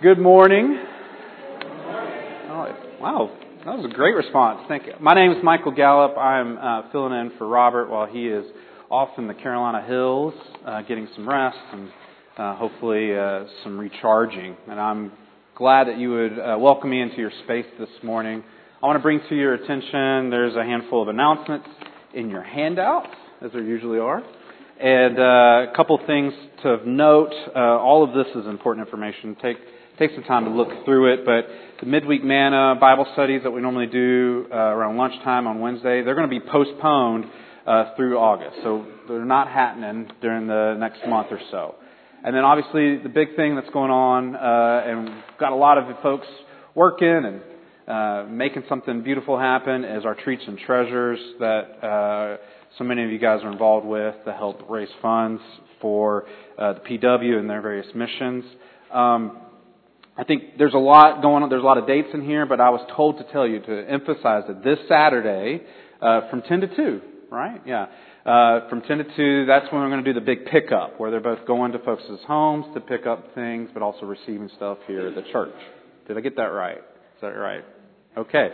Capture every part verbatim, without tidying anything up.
Good morning. Oh, wow, that was a great response. Thank you. My name is Michael Gallup. I'm uh, filling in for Robert while he is off in the Carolina Hills, uh, getting some rest and uh, hopefully uh, some recharging. And I'm glad that you would uh, welcome me into your space this morning. I want to bring to your attention, there's a handful of announcements in your handouts, as there usually are. And uh, a couple things to note. Uh, all of this is important information. Take take some time to look through it. But the midweek manna Bible studies that we normally do uh, around lunchtime on Wednesday, they're going to be postponed uh, through August. So they're not happening during the next month or so. And then obviously the big thing that's going on, uh, and we've got a lot of folks working and uh, making something beautiful happen, is our Treats and Treasures that uh, so many of you guys are involved with to help raise funds for uh, the P W and their various missions. Um, I think there's a lot going on. There's a lot of dates in here, but I was told to tell you to emphasize that this Saturday uh, from ten to two, right? Yeah. Uh, from ten to two, that's when we're going to do the big pickup, where they're both going to folks' homes to pick up things, but also receiving stuff here at the church. Did I get that right? Is that right? Okay.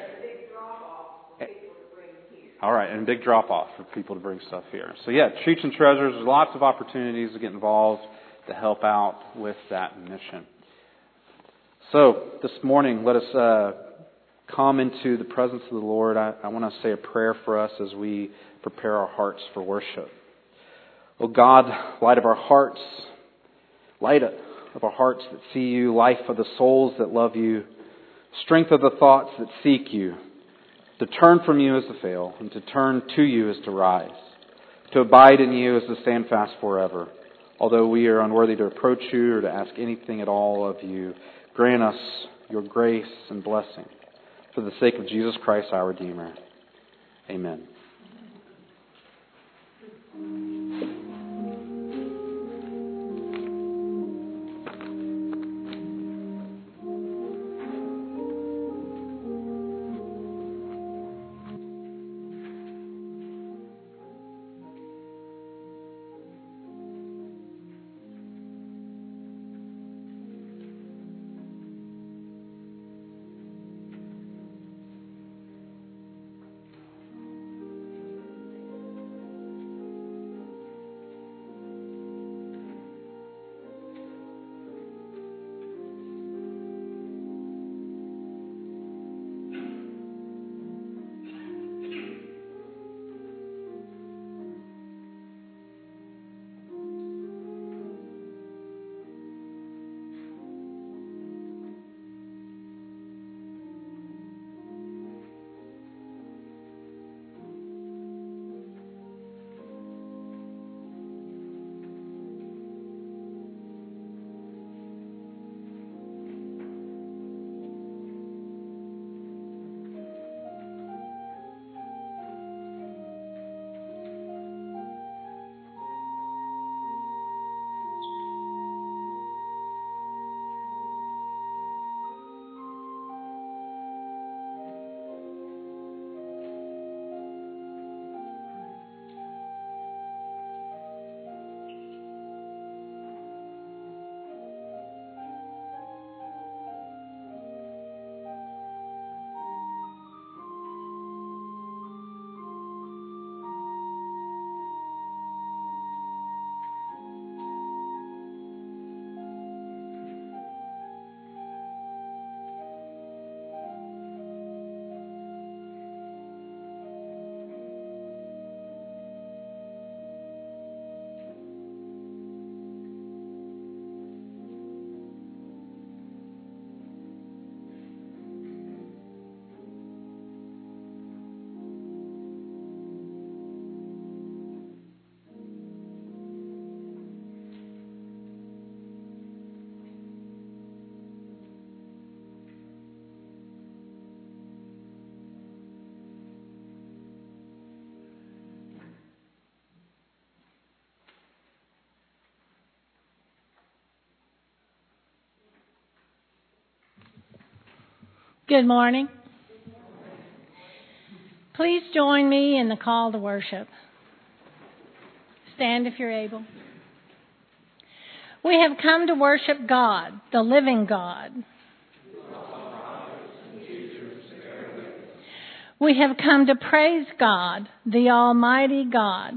All right, and a big drop-off for people to bring stuff here. So yeah, Treats and Treasures, there's lots of opportunities to get involved to help out with that mission. So this morning, let us uh, come into the presence of the Lord. I, I want to say a prayer for us as we prepare our hearts for worship. Oh God, light of our hearts, light of our hearts that see you, life of the souls that love you, strength of the thoughts that seek you. To turn from you is to fail, and to turn to you is to rise. To abide in you is to stand fast forever. Although we are unworthy to approach you or to ask anything at all of you, grant us your grace and blessing. For the sake of Jesus Christ, our Redeemer. Amen. Good morning. Please join me in the call to worship. Stand if you're able. We have come to worship God, the living God. We have come to praise God, the Almighty God.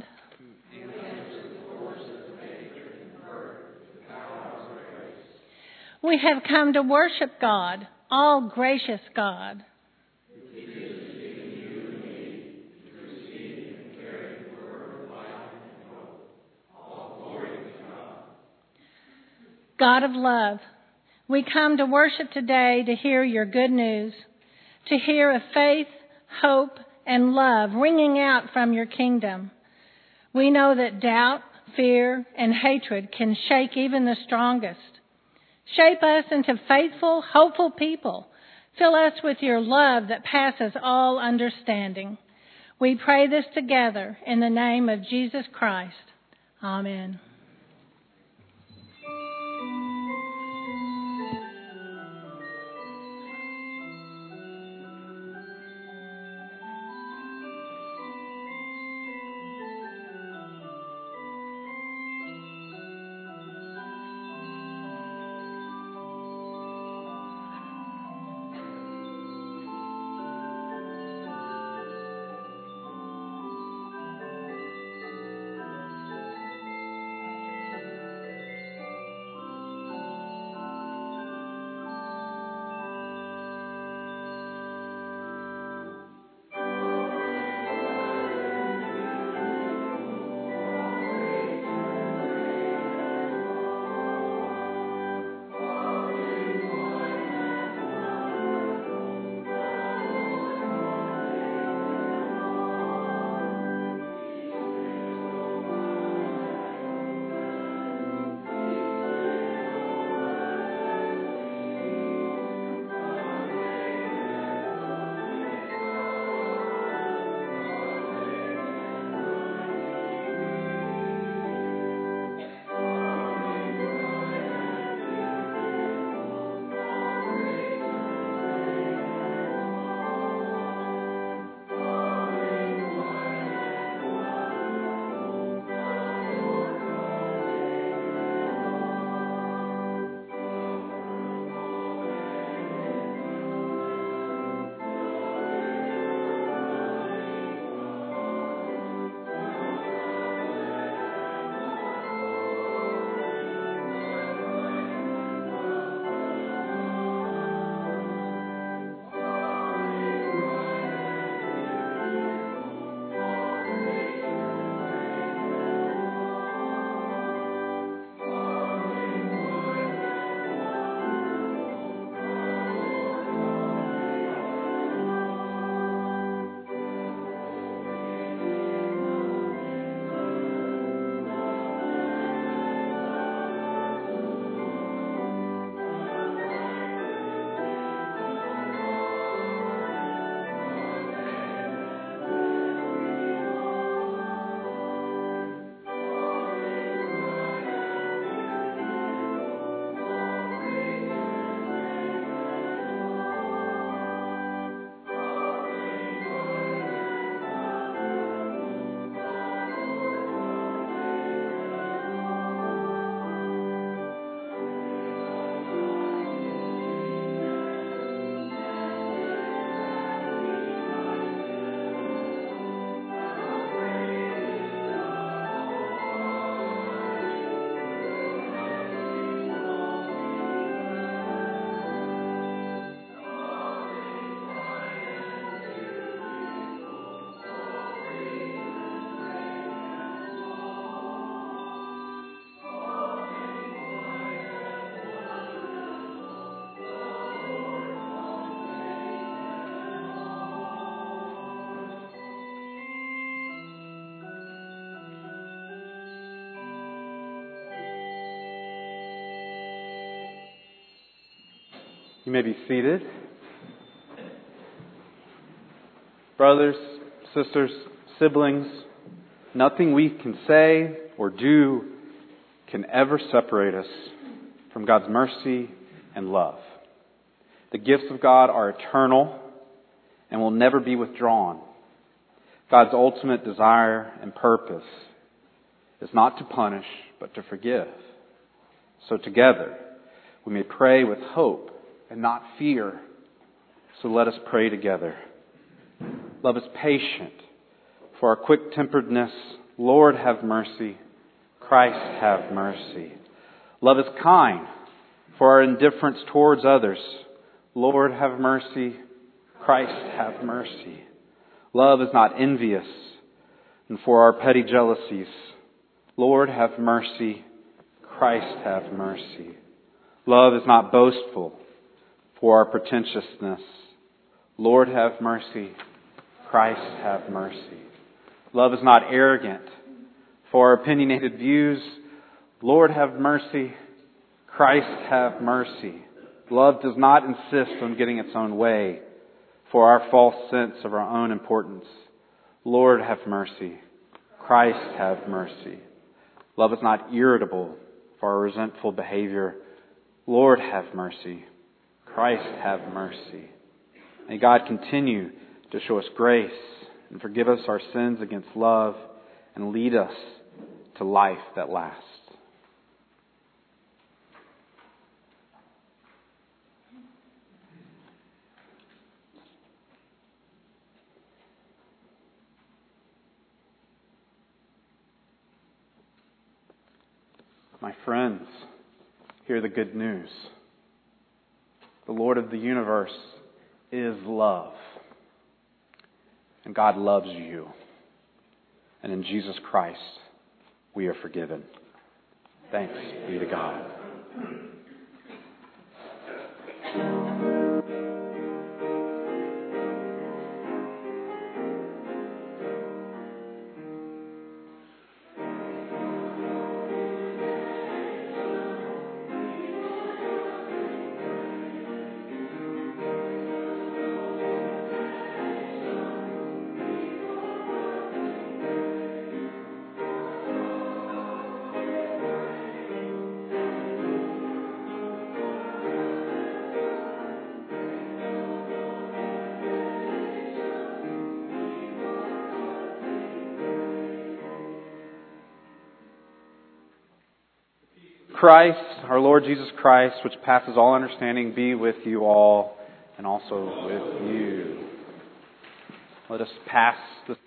We have come to worship God, all gracious God. God of love, we come to worship today to hear your good news, to hear of faith, hope, and love ringing out from your kingdom. We know that doubt, fear, and hatred can shake even the strongest. Shape us into faithful, hopeful people. Fill us with your love that passes all understanding. We pray this together in the name of Jesus Christ. Amen. You may be seated. Brothers, sisters, siblings, nothing we can say or do can ever separate us from God's mercy and love. The gifts of God are eternal and will never be withdrawn. God's ultimate desire and purpose is not to punish, but to forgive. So together we may pray with hope and not fear. So let us pray together. Love is patient. For our quick-temperedness, Lord, have mercy. Christ, have mercy. Love is kind. For our indifference towards others, Lord, have mercy. Christ, have mercy. Love is not envious. And for our petty jealousies, Lord, have mercy. Christ, have mercy. Love is not boastful. For our pretentiousness, Lord, have mercy. Christ, have mercy. Love is not arrogant. For our opinionated views, Lord, have mercy. Christ, have mercy. Love does not insist on getting its own way. For our false sense of our own importance, Lord, have mercy. Christ, have mercy. Love is not irritable. For our resentful behavior, Lord, have mercy. Christ, have mercy. May God continue to show us grace and forgive us our sins against love and lead us to life that lasts. My friends, hear the good news. The Lord of the universe is love. And God loves you. And in Jesus Christ, we are forgiven. Thanks be to God. Christ, our Lord Jesus Christ, which passes all understanding, be with you all and also with you. Let us pass the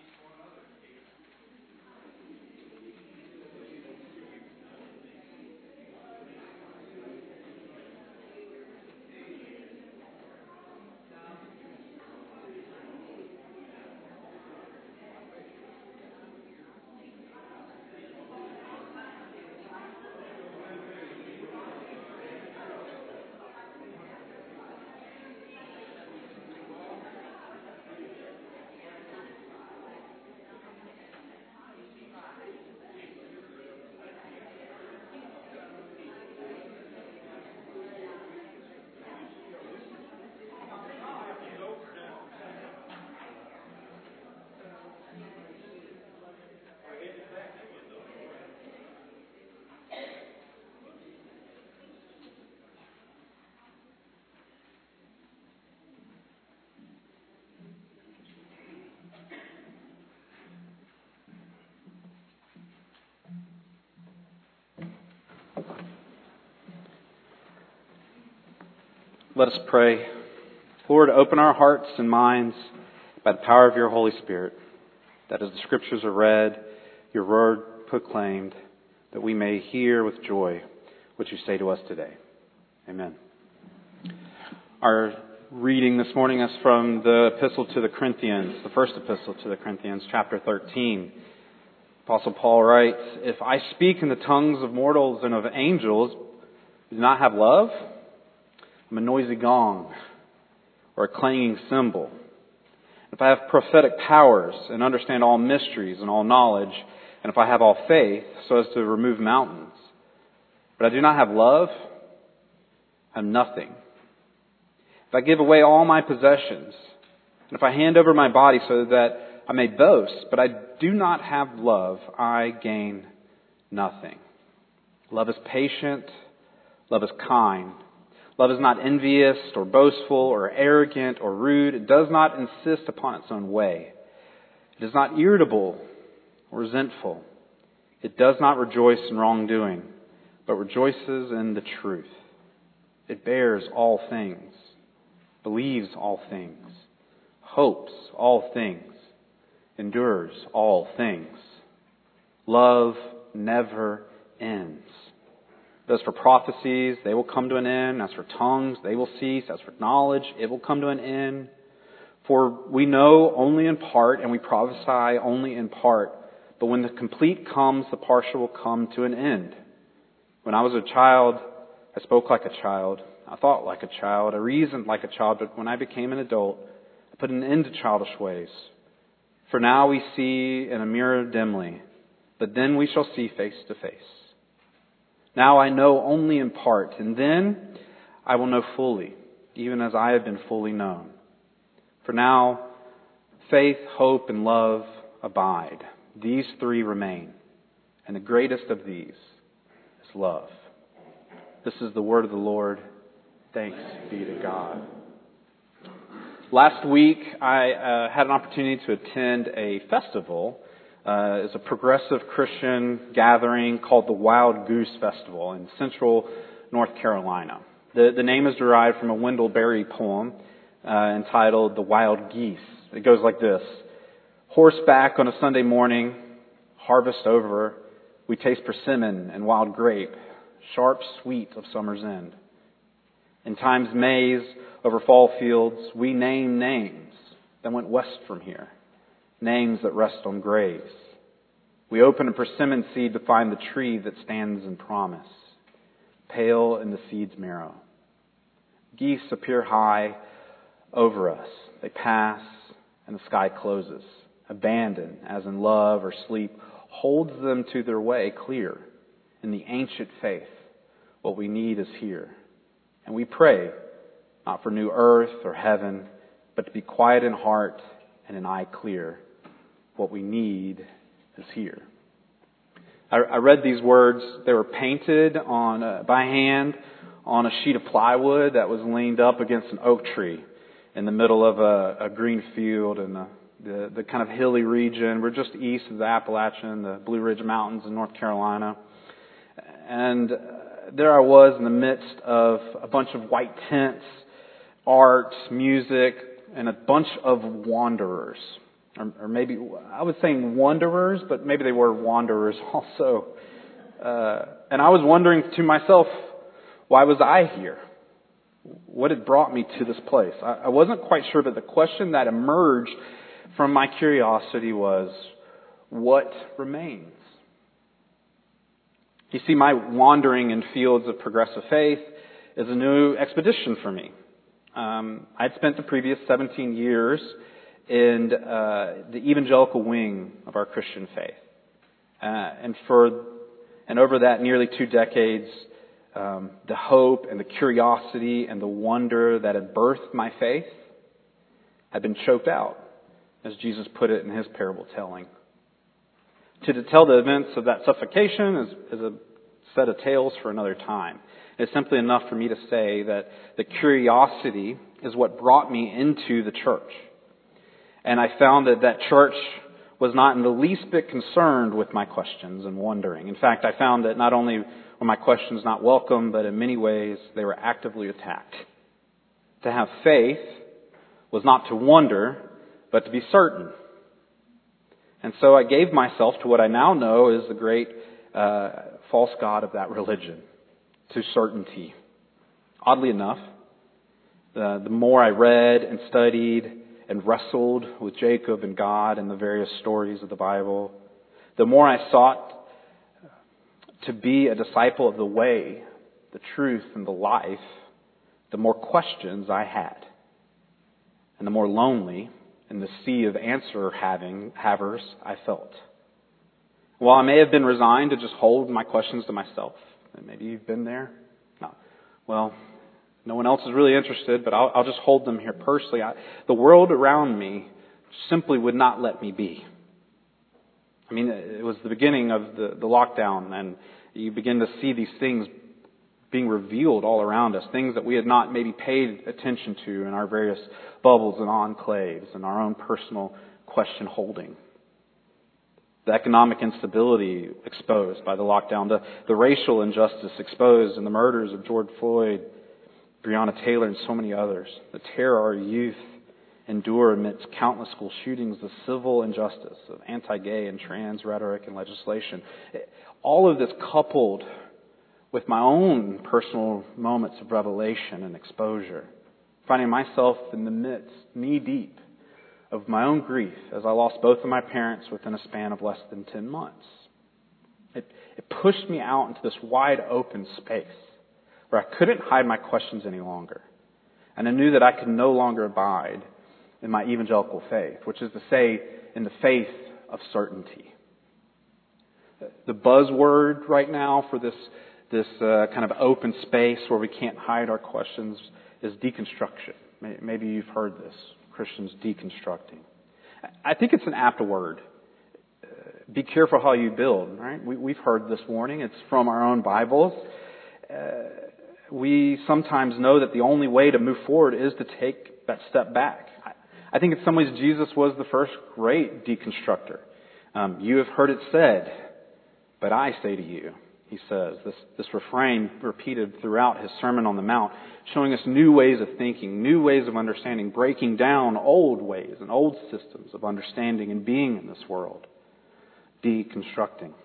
Let us pray. Lord, open our hearts and minds by the power of your Holy Spirit, that as the Scriptures are read, your word proclaimed, that we may hear with joy what you say to us today. Amen. Our reading this morning is from the Epistle to the Corinthians, the first Epistle to the Corinthians, chapter thirteen. Apostle Paul writes, "If I speak in the tongues of mortals and of angels, do not have love, I'm a noisy gong or a clanging cymbal. If I have prophetic powers and understand all mysteries and all knowledge, and if I have all faith so as to remove mountains, but I do not have love, I'm nothing. If I give away all my possessions, and if I hand over my body so that I may boast, but I do not have love, I gain nothing. Love is patient. Love is kind. Love is not envious or boastful or arrogant or rude. It does not insist upon its own way. It is not irritable or resentful. It does not rejoice in wrongdoing, but rejoices in the truth. It bears all things, believes all things, hopes all things, endures all things. Love never ends. As for prophecies, they will come to an end. As for tongues, they will cease. As for knowledge, it will come to an end. For we know only in part, and we prophesy only in part. But when the complete comes, the partial will come to an end. When I was a child, I spoke like a child. I thought like a child. I reasoned like a child. But when I became an adult, I put an end to childish ways. For now we see in a mirror dimly, but then we shall see face to face. Now I know only in part, and then I will know fully, even as I have been fully known. For now, faith, hope, and love abide. These three remain, and the greatest of these is love. This is the word of the Lord. Thanks be to God. Last week, I uh, had an opportunity to attend a festival. Uh, it's a progressive Christian gathering called the Wild Goose Festival in central North Carolina. The, the name is derived from a Wendell Berry poem uh, entitled The Wild Geese. It goes like this. Horseback on a Sunday morning, harvest over, we taste persimmon and wild grape, sharp sweet of summer's end. In time's maze over fall fields, we name names that went west from here. Names that rest on graves. We open a persimmon seed to find the tree that stands in promise, pale in the seed's marrow. Geese appear high over us. They pass, and the sky closes. Abandon, as in love or sleep, holds them to their way clear. In the ancient faith, what we need is here. And we pray, not for new earth or heaven, but to be quiet in heart and an eye clear. What we need is here. I, I read these words. They were painted on uh, by hand on a sheet of plywood that was leaned up against an oak tree in the middle of a, a green field in the, the, the kind of hilly region. We're just east of the Appalachian, the Blue Ridge Mountains in North Carolina. And uh, there I was in the midst of a bunch of white tents, art, music, and a bunch of wanderers. Or, or maybe, I was saying wanderers, but maybe they were wanderers also. Uh, and I was wondering to myself, why was I here? What had brought me to this place? I, I wasn't quite sure, but the question that emerged from my curiosity was, what remains? You see, my wandering in fields of progressive faith is a new expedition for me. Um, I'd spent the previous seventeen years in uh, the evangelical wing of our Christian faith. Uh, and for and over that nearly two decades, um, the hope and the curiosity and the wonder that had birthed my faith had been choked out, as Jesus put it in his parable telling. To, to tell the events of that suffocation is, is a set of tales for another time. It's simply enough for me to say that the curiosity is what brought me into the church. And I found that that church was not in the least bit concerned with my questions and wondering. In fact, I found that not only were my questions not welcome, but in many ways they were actively attacked. To have faith was not to wonder, but to be certain. And so I gave myself to what I now know is the great uh, false god of that religion, to certainty. Oddly enough, uh, the more I read and studied and wrestled with Jacob and God and the various stories of the Bible, the more I sought to be a disciple of the way, the truth, and the life, the more questions I had. And the more lonely in the sea of answer having havers I felt. While I may have been resigned to just hold my questions to myself, and maybe you've been there. No. Well, no one else is really interested, but I'll, I'll just hold them here personally. I, the world around me simply would not let me be. I mean, it was the beginning of the, the lockdown, and you begin to see these things being revealed all around us, things that we had not maybe paid attention to in our various bubbles and enclaves and our own personal question holding. the economic instability exposed by the lockdown, the, the racial injustice exposed in the murders of George Floyd, Breonna Taylor, and so many others, the terror our youth endure amidst countless school shootings, the civil injustice of anti-gay and trans rhetoric and legislation. All of this coupled with my own personal moments of revelation and exposure, finding myself in the midst, knee-deep, of my own grief as I lost both of my parents within a span of less than ten months. It, it pushed me out into this wide open space where I couldn't hide my questions any longer. And I knew that I could no longer abide in my evangelical faith, which is to say, in the faith of certainty. The buzzword right now for this, this uh, kind of open space where we can't hide our questions is deconstruction. Maybe you've heard this. Christians deconstructing. I think it's an apt word. Uh, be careful how you build, right? We, we've heard this morning. It's from our own Bibles. Uh, we sometimes know that the only way to move forward is to take that step back. I, I think in some ways Jesus was the first great deconstructor. Um, you have heard it said, but I say to you, he says, this, this refrain repeated throughout his Sermon on the Mount, showing us new ways of thinking, new ways of understanding, breaking down old ways and old systems of understanding and being in this world, deconstructing.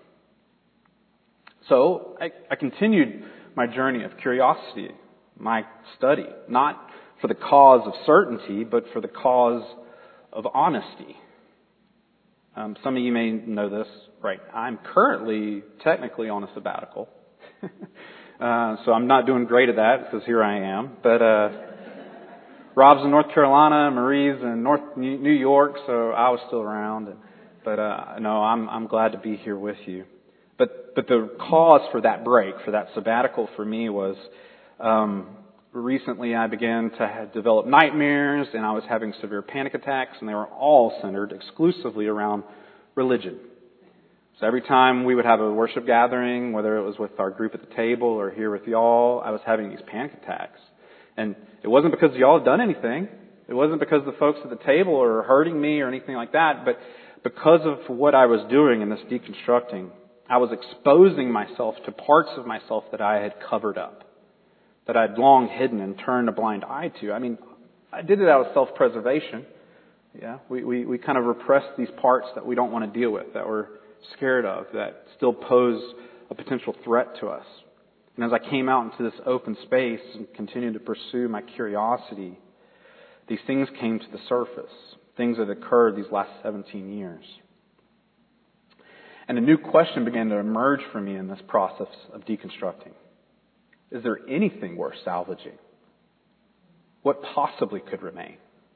So I, I continued my journey of curiosity, my study, not for the cause of certainty, but for the cause of honesty. Um, some of you may know this, right? I'm currently technically on a sabbatical. uh, so I'm not doing great at that because here I am. But uh, Rob's in North Carolina, Marie's in North New York, so I was still around. And, but uh, no, I'm I'm glad to be here with you. But but the cause for that break, for that sabbatical for me was um, recently I began to have develop nightmares, and I was having severe panic attacks, and they were all centered exclusively around religion. So every time we would have a worship gathering, whether it was with our group at the table or here with y'all, I was having these panic attacks. And it wasn't because y'all had done anything. It wasn't because the folks at the table are hurting me or anything like that, but because of what I was doing in this deconstructing, I was exposing myself to parts of myself that I had covered up, that I'd long hidden and turned a blind eye to. I mean, I did it out of self-preservation. Yeah, we, we, we kind of repress these parts that we don't want to deal with, that we're scared of, that still pose a potential threat to us. And as I came out into this open space and continued to pursue my curiosity, these things came to the surface, things that occurred these last seventeen years. And a new question began to emerge for me in this process of deconstructing. Is there anything worth salvaging? What possibly could remain?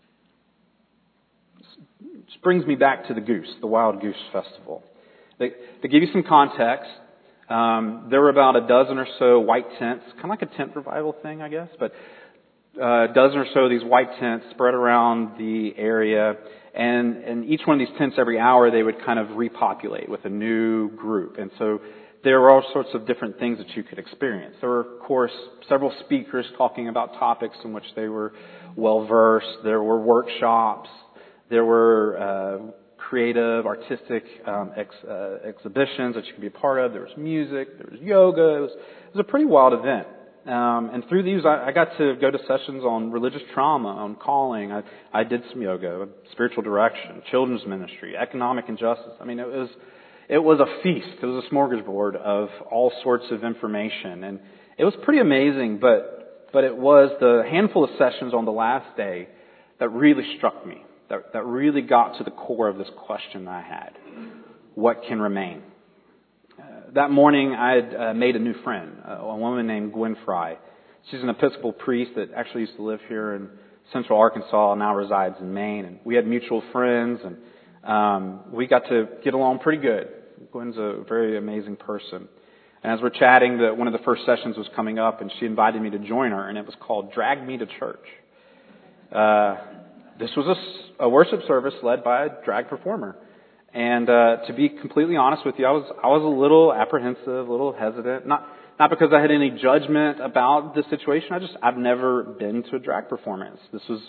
This brings me back to the Goose, the Wild Goose Festival. They, to give you some context, um, there were about a dozen or so white tents, kind of like a tent revival thing, I guess, but uh, a dozen or so of these white tents spread around the area. And, and each one of these tents, every hour, they would kind of repopulate with a new group. And so there were all sorts of different things that you could experience. There were, of course, several speakers talking about topics in which they were well-versed. There were workshops. There were uh, creative, artistic um, ex, uh, exhibitions that you could be a part of. There was music. There was yoga. It was, it was a pretty wild event. Um, and through these, I, I got to go to sessions on religious trauma, on calling. I, I did some yoga, spiritual direction, children's ministry, economic injustice. I mean, it was it was a feast. It was a smorgasbord of all sorts of information, and it was pretty amazing. But but it was the handful of sessions on the last day that really struck me. That that really got to the core of this question I had: what can remain? That morning, I had uh, made a new friend, uh, a woman named Gwen Fry. She's an Episcopal priest that actually used to live here in Central Arkansas and now resides in Maine. And we had mutual friends, and um, we got to get along pretty good. Gwen's a very amazing person. And as we're chatting, the, one of the first sessions was coming up, and she invited me to join her, and it was called Drag Me to Church. Uh, this was a, a worship service led by a drag performer. And uh, to be completely honest with you, I was I was a little apprehensive, a little hesitant. Not not because I had any judgment about the situation. I just I've never been to a drag performance. This was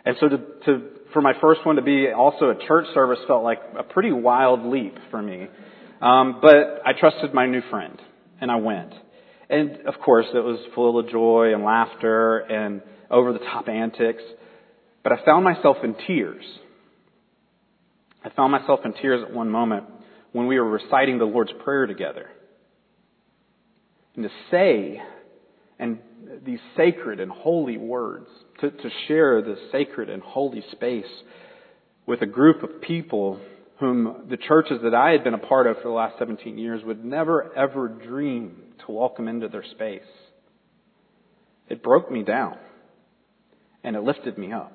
And so to, to for my first one to be also a church service felt like a pretty wild leap for me. Um, but I trusted my new friend, and I went. And of course, it was full of joy and laughter and over-the-top antics. But I found myself in tears. I found myself in tears at one moment when we were reciting the Lord's Prayer together. And to say, and these sacred and holy words, to, to share this sacred and holy space with a group of people whom the churches that I had been a part of for the last seventeen years would never ever dream to welcome into their space. It broke me down, and it lifted me up.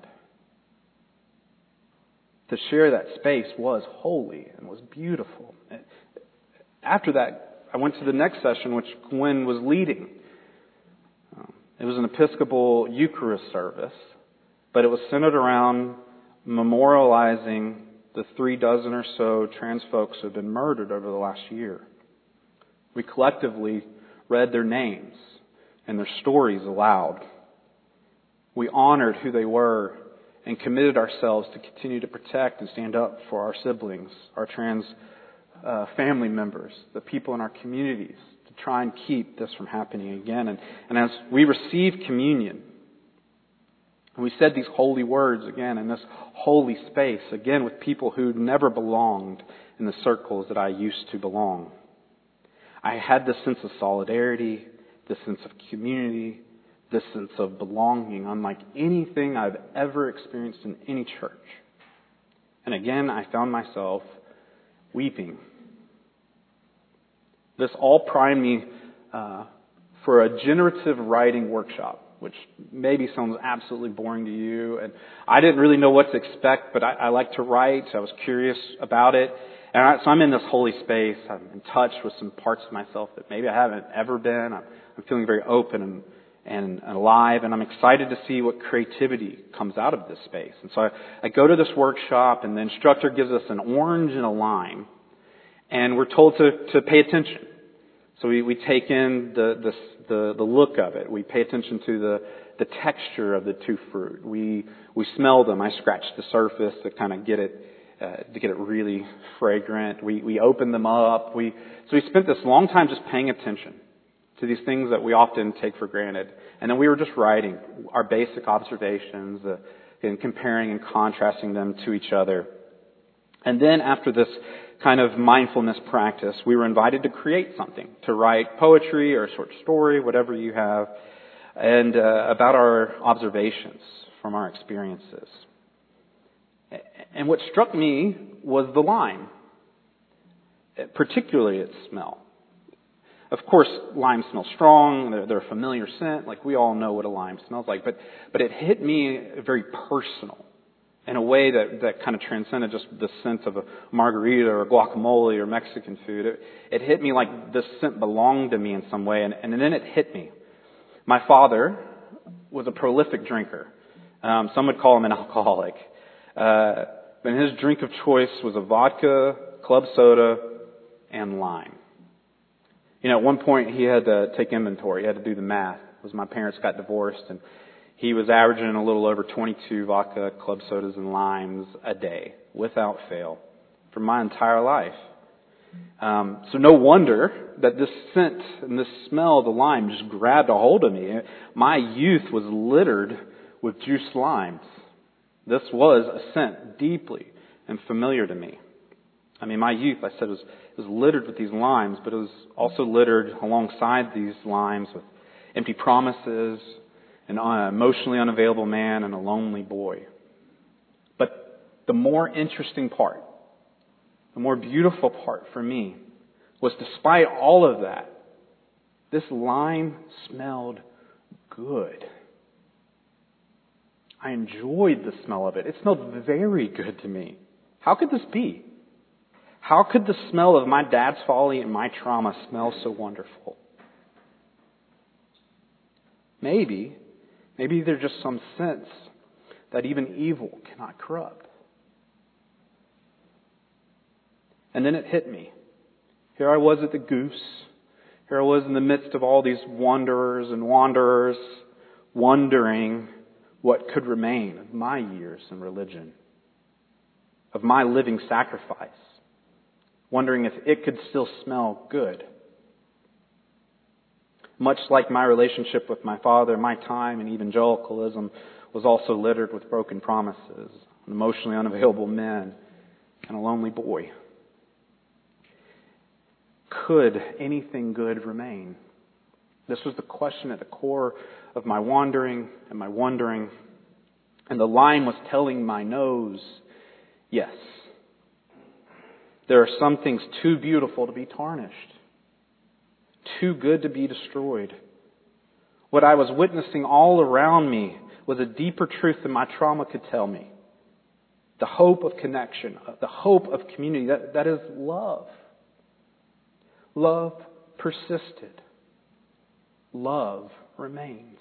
To share that space was holy and was beautiful. After that, I went to the next session, which Gwen was leading. It was an Episcopal Eucharist service, but it was centered around memorializing the three dozen or so trans folks who had been murdered over the last year. We collectively read their names and their stories aloud. We honored who they were and committed ourselves to continue to protect and stand up for our siblings, our trans uh, family members, the people in our communities, to try and keep this from happening again. And, and as we received communion, and we said these holy words again in this holy space, again with people who never belonged in the circles that I used to belong, I had this sense of solidarity, this sense of community, this sense of belonging unlike anything I've ever experienced in any church. And again, I found myself weeping. This all primed me uh, for a generative writing workshop, which maybe sounds absolutely boring to you. And I didn't really know what to expect, but I, I like to write. I was curious about it. And I, so I'm in this holy space. I'm in touch with some parts of myself that maybe I haven't ever been. I'm, I'm feeling very open and, and, and alive. And I'm excited to see what creativity comes out of this space. And so I, I go to this workshop, and the instructor gives us an orange and a lime. And we're told to, to pay attention. So we, we take in the, the the the look of it. We pay attention to the, the texture of the two fruit. We we smell them. I scratch the surface to kind of get it uh, to get it really fragrant. We we open them up. We so we spent this long time just paying attention to these things that we often take for granted. And then we were just writing our basic observations uh, and comparing and contrasting them to each other. And then after this kind of mindfulness practice, we were invited to create something, to write poetry or a short story, whatever you have, and uh, about our observations from our experiences. And what struck me was the lime, particularly its smell. Of course, limes smell strong. They're, they're a familiar scent. Like, we all know what a lime smells like. But, but it hit me very personal, in a way that, that kind of transcended just the sense of a margarita or guacamole or Mexican food. It, it hit me like this scent belonged to me in some way, and, and then it hit me. My father was a prolific drinker. Um, some would call him an alcoholic. Uh, and his drink of choice was a vodka, club soda, and lime. You know, at one point he had to take inventory. He had to do the math. It was my parents got divorced, and he was averaging a little over twenty-two vodka, club sodas, and limes a day, without fail, for my entire life. Um, so no wonder that this scent and this smell of the lime just grabbed a hold of me. My youth was littered with juiced limes. This was a scent deeply and familiar to me. I mean, my youth, I said, was, was littered with these limes, but it was also littered alongside these limes with empty promises, an emotionally unavailable man, and a lonely boy. But the more interesting part, the more beautiful part for me, was despite all of that, this lime smelled good. I enjoyed the smell of it. It smelled very good to me. How could this be? How could the smell of my dad's folly and my trauma smell so wonderful? Maybe Maybe there's just some sense that even evil cannot corrupt. And then it hit me. Here I was at the Goose. Here I was in the midst of all these wanderers and wanderers, wondering what could remain of my years in religion, of my living sacrifice, wondering if it could still smell good. Much like my relationship with my father, my time in evangelicalism was also littered with broken promises, emotionally unavailable men, and a lonely boy. Could anything good remain? This was the question at the core of my wandering and my wondering. And the line was telling my nose, yes. There are some things too beautiful to be tarnished, too good to be destroyed. What I was witnessing all around me was a deeper truth than my trauma could tell me. The hope of connection, the hope of community, that, that is love. Love persisted. Love remains.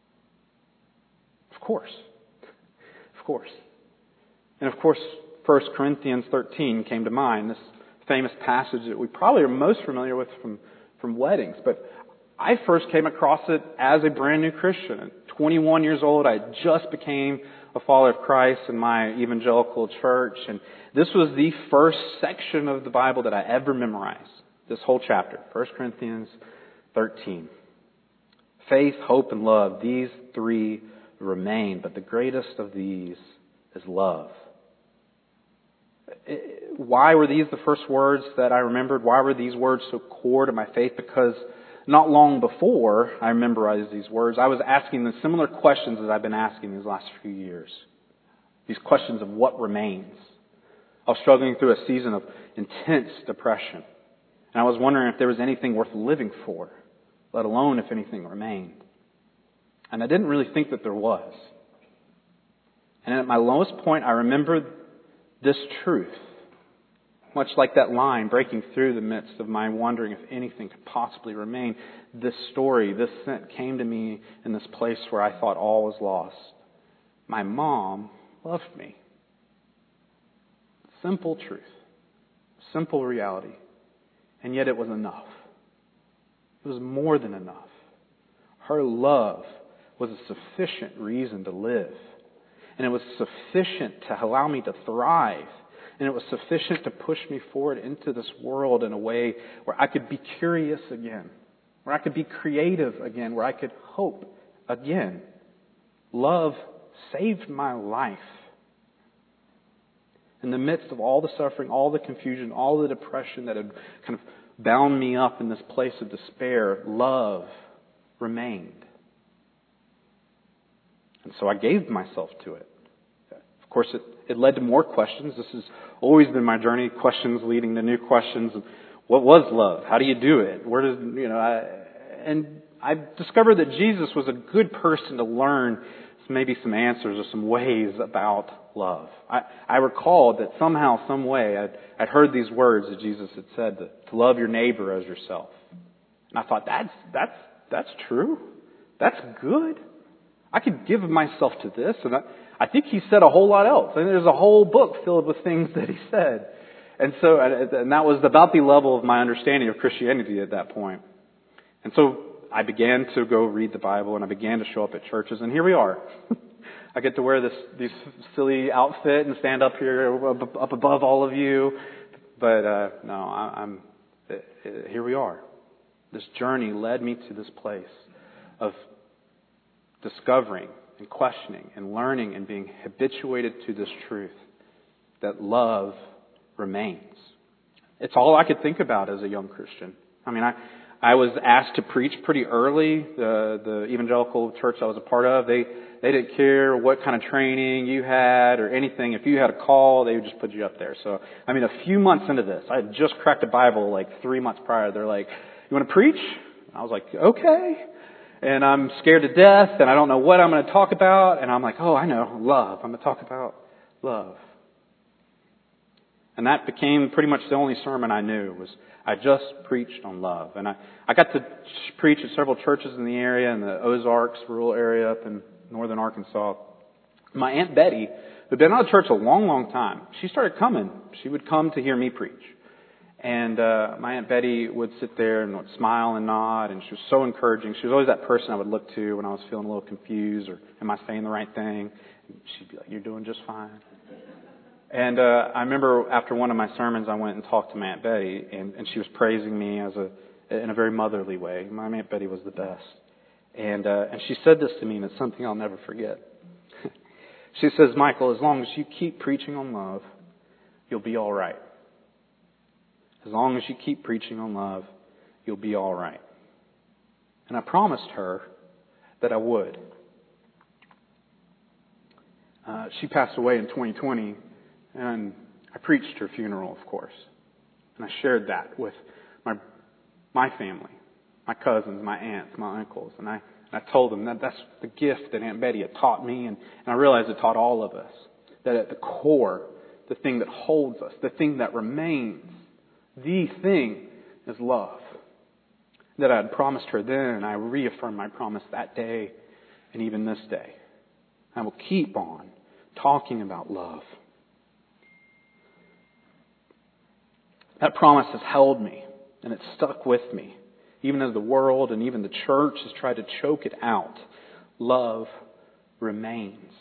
Of course. Of course. And of course, First Corinthians thirteen came to mind, this famous passage that we probably are most familiar with from, from weddings. But I first came across it as a brand new Christian. At twenty-one years old, I just became a follower of Christ in my evangelical church. And this was the first section of the Bible that I ever memorized. This whole chapter, First Corinthians thirteen. Faith, hope, and love, these three remain, but the greatest of these is love. Why were these the first words that I remembered? Why were these words so core to my faith? Because not long before I memorized these words, I was asking the similar questions that I've been asking these last few years. These questions of what remains. I was struggling through a season of intense depression. And I was wondering if there was anything worth living for, let alone if anything remained. And I didn't really think that there was. And at my lowest point, I remembered this truth, much like that line breaking through the midst of my wondering if anything could possibly remain. This story, this scent came to me in this place where I thought all was lost. My mom loved me. Simple truth. Simple reality. And yet it was enough. It was more than enough. Her love was a sufficient reason to live. And it was sufficient to allow me to thrive. And it was sufficient to push me forward into this world in a way where I could be curious again. Where I could be creative again. Where I could hope again. Love saved my life. In the midst of all the suffering, all the confusion, all the depression that had kind of bound me up in this place of despair, love remained. And so I gave myself to it. Of course, it, it led to more questions. This has always been my journey, questions leading to new questions. What was love? How do you do it? Where does, you know, I, and I discovered that Jesus was a good person to learn maybe some answers or some ways about love. I, I recalled that somehow, some way, I'd, I'd heard these words that Jesus had said, to, to love your neighbor as yourself. And I thought, that's, that's, that's true. That's good. I could give myself to this. And I, I think he said a whole lot else. And there's a whole book filled with things that he said. And so, and that was about the level of my understanding of Christianity at that point. And so I began to go read the Bible, and I began to show up at churches, and here we are. I get to wear this, this silly outfit and stand up here, up above all of you. But uh, no, I, I'm here we are. This journey led me to this place of discovering and questioning and learning and being habituated to this truth that love remains. It's all I could think about as a young Christian. I mean, I, I was asked to preach pretty early. The, the evangelical church I was a part of, they, they didn't care what kind of training you had or anything. If you had a call, they would just put you up there. So, I mean, a few months into this, I had just cracked the Bible like three months prior. They're like, you want to preach? I was like, okay. And I'm scared to death, and I don't know what I'm going to talk about. And I'm like, oh, I know, love. I'm going to talk about love. And that became pretty much the only sermon I knew. Was I just preached on love. And I, I got to preach at several churches in the area, in the Ozarks rural area up in northern Arkansas. My Aunt Betty, who'd been out of church a long, long time, she started coming. She would come to hear me preach. And uh, my Aunt Betty would sit there and would smile and nod, and she was so encouraging. She was always that person I would look to when I was feeling a little confused or am I saying the right thing? And she'd be like, "You're doing just fine." And uh, I remember after one of my sermons, I went and talked to my Aunt Betty, and, and she was praising me as a in a very motherly way. My Aunt Betty was the best. And uh, and she said this to me, and it's something I'll never forget. She says, "Michael, as long as you keep preaching on love, you'll be all right. As long as you keep preaching on love, you'll be all right." And I promised her that I would. Uh, she passed away in twenty twenty, and I preached her funeral, of course. And I shared that with my my family, my cousins, my aunts, my uncles. And I, and I told them that that's the gift that Aunt Betty had taught me, and, and I realized it taught all of us. That at the core, the thing that holds us, the thing that remains, the thing is love. That I had promised her then, and I reaffirmed my promise that day and even this day. I will keep on talking about love. That promise has held me, and it's stuck with me. Even as the world and even the church has tried to choke it out, love remains.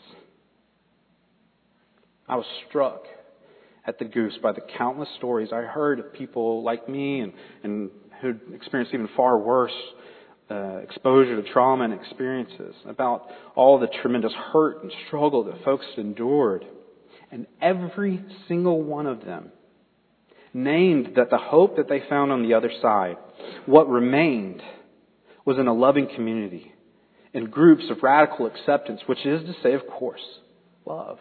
I was struck at the Goose by the countless stories I heard of people like me and, and who experienced even far worse uh, exposure to trauma and experiences, about all the tremendous hurt and struggle that folks endured. And every single one of them named that the hope that they found on the other side, what remained, was in a loving community, in groups of radical acceptance, which is to say, of course, love.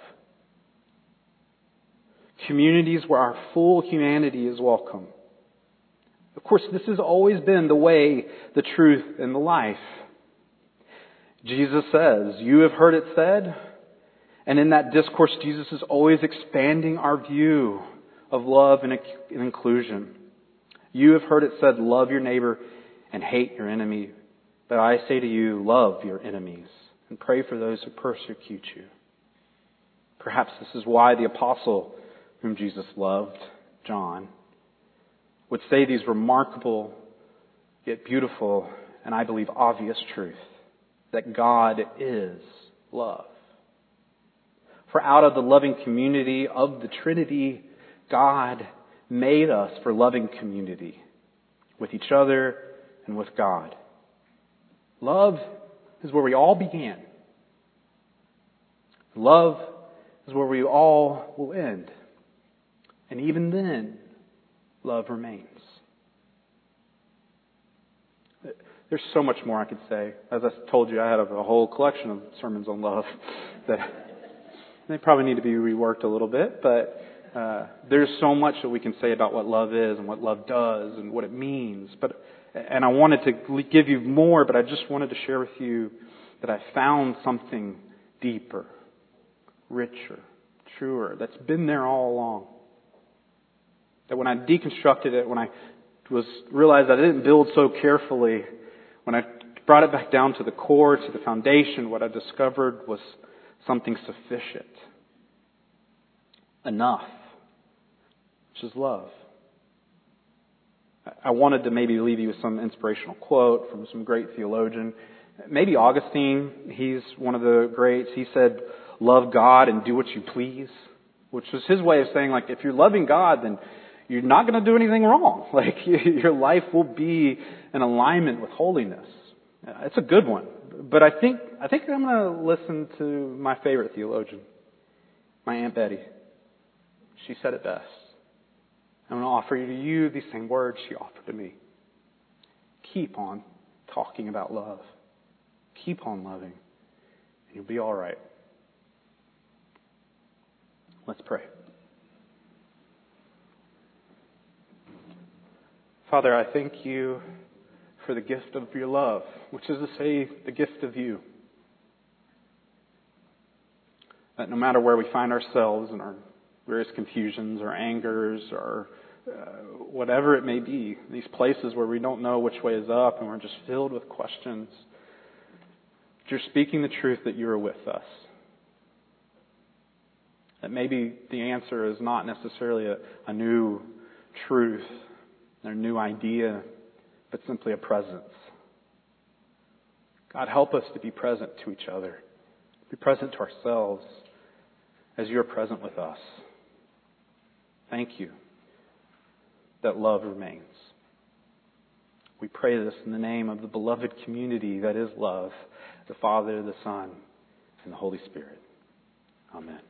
Communities where our full humanity is welcome. Of course, this has always been the way, the truth, and the life. Jesus says, "You have heard it said," and in that discourse, Jesus is always expanding our view of love and inclusion. "You have heard it said, love your neighbor and hate your enemy. But I say to you, love your enemies and pray for those who persecute you." Perhaps this is why the apostle whom Jesus loved, John, would say these remarkable yet beautiful and I believe obvious truth, that God is love. For out of the loving community of the Trinity, God made us for loving community with each other and with God. Love is where we all began. Love is where we all will end. And even then, love remains. There's so much more I could say. As I told you, I had a whole collection of sermons on love that they probably need to be reworked a little bit, but uh, there's so much that we can say about what love is and what love does and what it means. But and I wanted to give you more, but I just wanted to share with you that I found something deeper, richer, truer, that's been there all along. That when I deconstructed it, when I was realized that I didn't build so carefully, when I brought it back down to the core, to the foundation, what I discovered was something sufficient. Enough. Which is love. I wanted to maybe leave you with some inspirational quote from some great theologian. Maybe Augustine, he's one of the greats. He said, "Love God and do what you please," which was his way of saying, like, if you're loving God, then you're not going to do anything wrong. Like, your life will be in alignment with holiness. It's a good one. But I think I think I'm going to listen to my favorite theologian, my Aunt Betty. She said it best. I'm going to offer to you these same words she offered to me. Keep on talking about love. Keep on loving. And you'll be all right. Let's pray. Father, I thank you for the gift of your love, which is to say, the gift of you. That no matter where we find ourselves in our various confusions or angers or uh, whatever it may be, these places where we don't know which way is up and we're just filled with questions, you're speaking the truth that you are with us. That maybe the answer is not necessarily a, a new truth They're a new idea, but simply a presence. God, help us to be present to each other, be present to ourselves as you're present with us. Thank you that love remains. We pray this in the name of the beloved community that is love, the Father, the Son, and the Holy Spirit. Amen.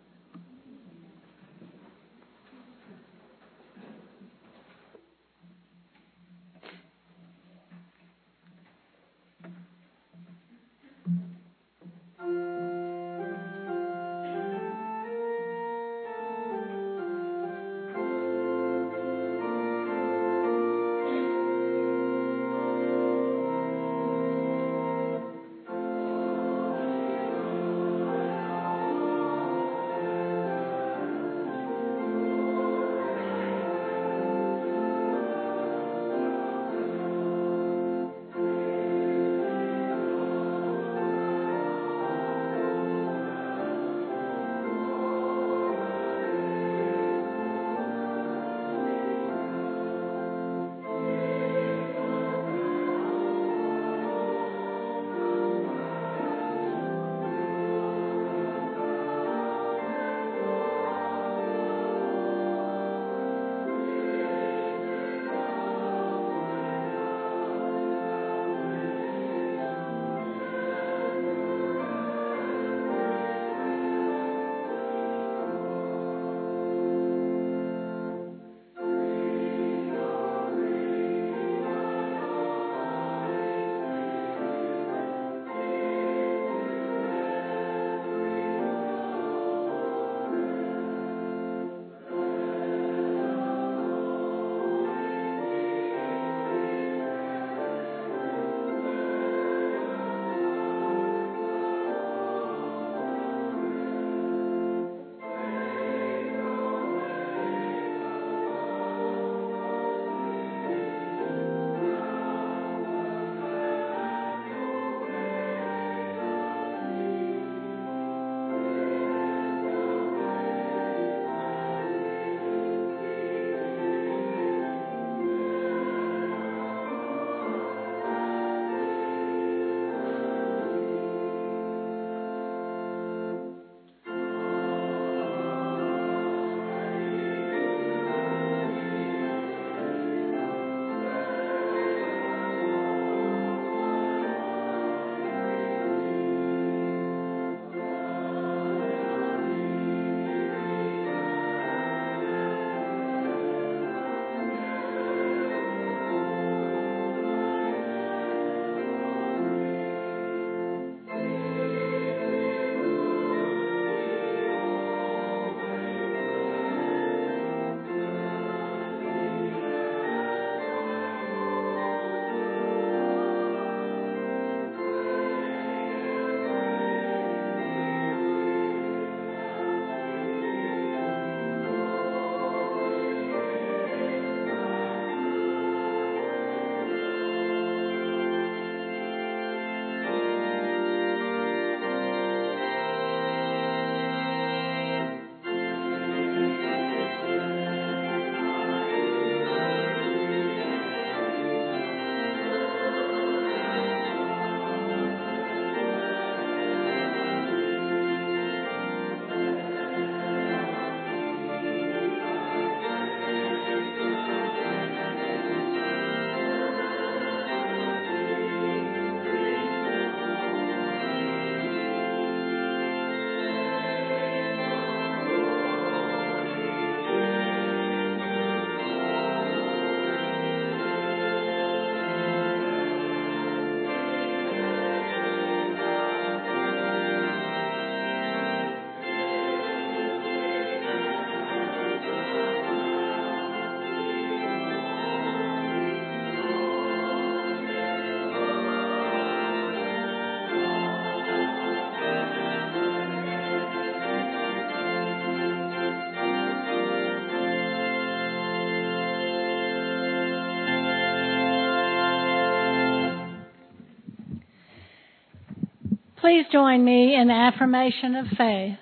Please join me in the affirmation of faith.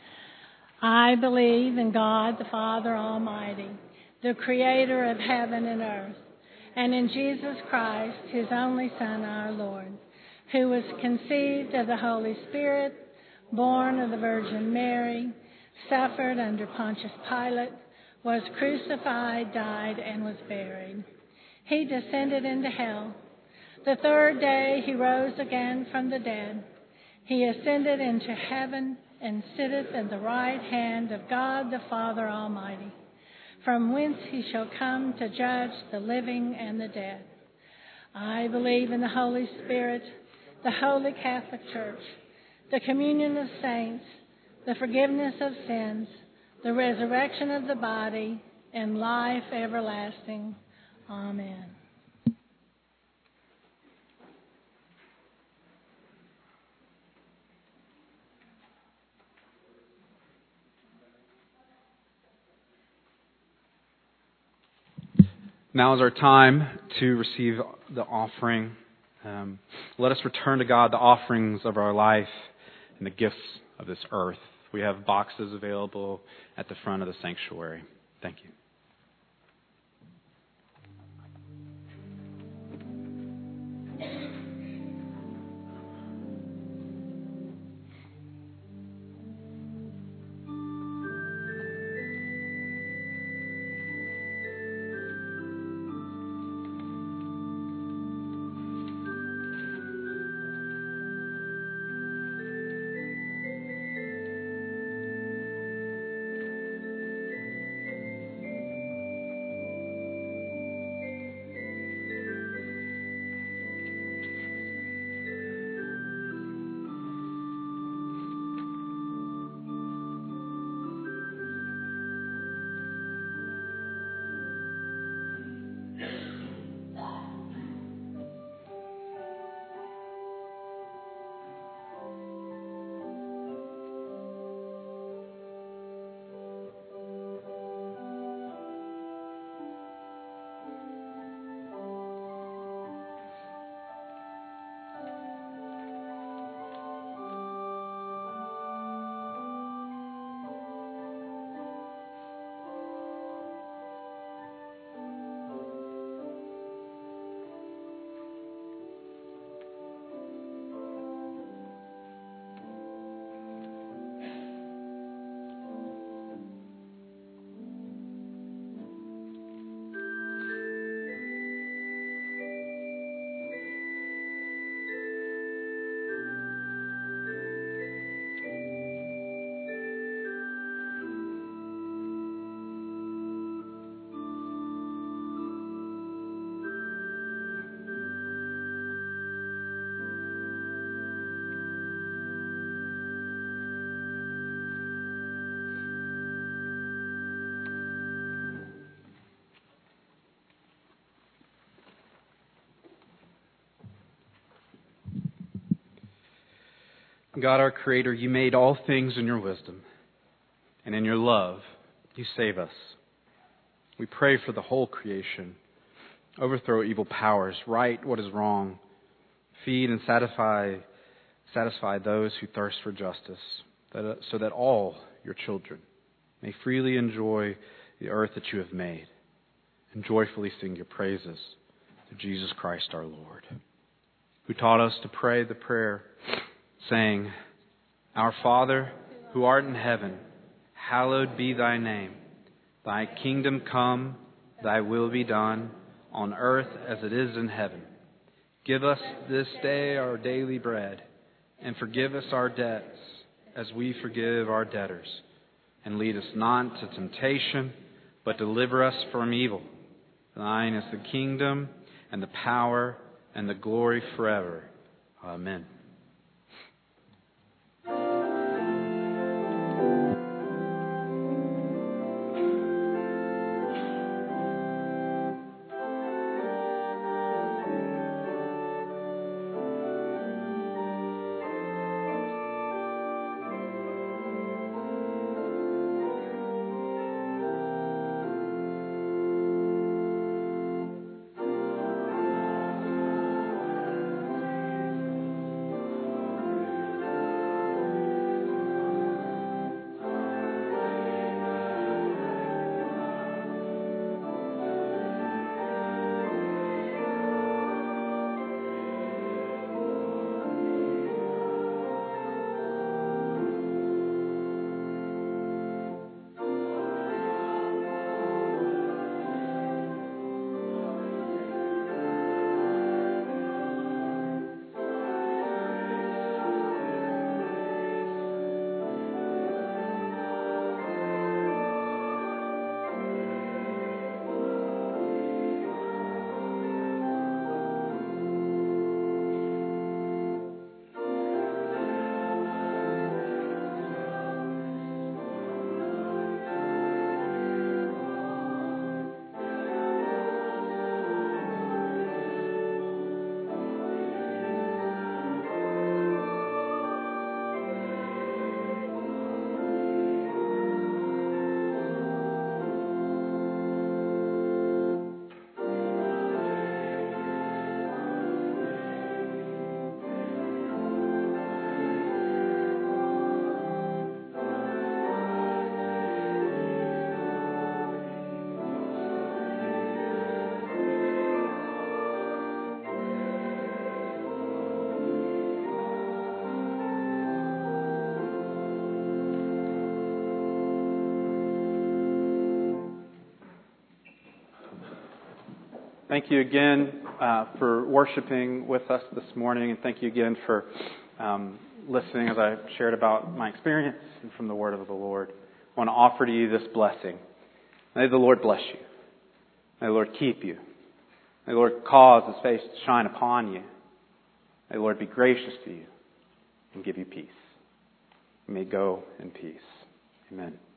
I believe in God, the Father Almighty, the creator of heaven and earth. and in Jesus Christ, his only Son, our Lord, who was conceived of the Holy Spirit, born of the Virgin Mary, suffered under Pontius Pilate, was crucified, died, and was buried. He descended into hell. The third day he rose again from the dead. He ascended into heaven and sitteth at the right hand of God the Father Almighty, from whence he shall come to judge the living and the dead. I believe in the Holy Spirit, the Holy Catholic Church, the communion of saints, the forgiveness of sins, the resurrection of the body, and life everlasting. Amen. Now is our time to receive the offering. Um, let us return to God the offerings of our life and the gifts of this earth. We have boxes available at the front of the sanctuary. Thank you. God, our Creator, you made all things in your wisdom, and in your love, you save us. We pray for the whole creation. Overthrow evil powers, right what is wrong, feed and satisfy, satisfy those who thirst for justice, that, so that all your children may freely enjoy the earth that you have made, and joyfully sing your praises through Jesus Christ our Lord, who taught us to pray the prayer, saying, Our Father, who art in heaven, hallowed be thy name. Thy kingdom come, thy will be done, on earth as it is in heaven. Give us this day our daily bread, and forgive us our debts as we forgive our debtors. And lead us not to temptation, but deliver us from evil. Thine is the kingdom, and the power, and the glory forever. Amen. Thank you again uh, for worshiping with us this morning, and thank you again for um, listening as I shared about my experience and from the word of the Lord. I want to offer to you this blessing. May the Lord bless you. May the Lord keep you. May the Lord cause His face to shine upon you. May the Lord be gracious to you and give you peace. You may go in peace. Amen.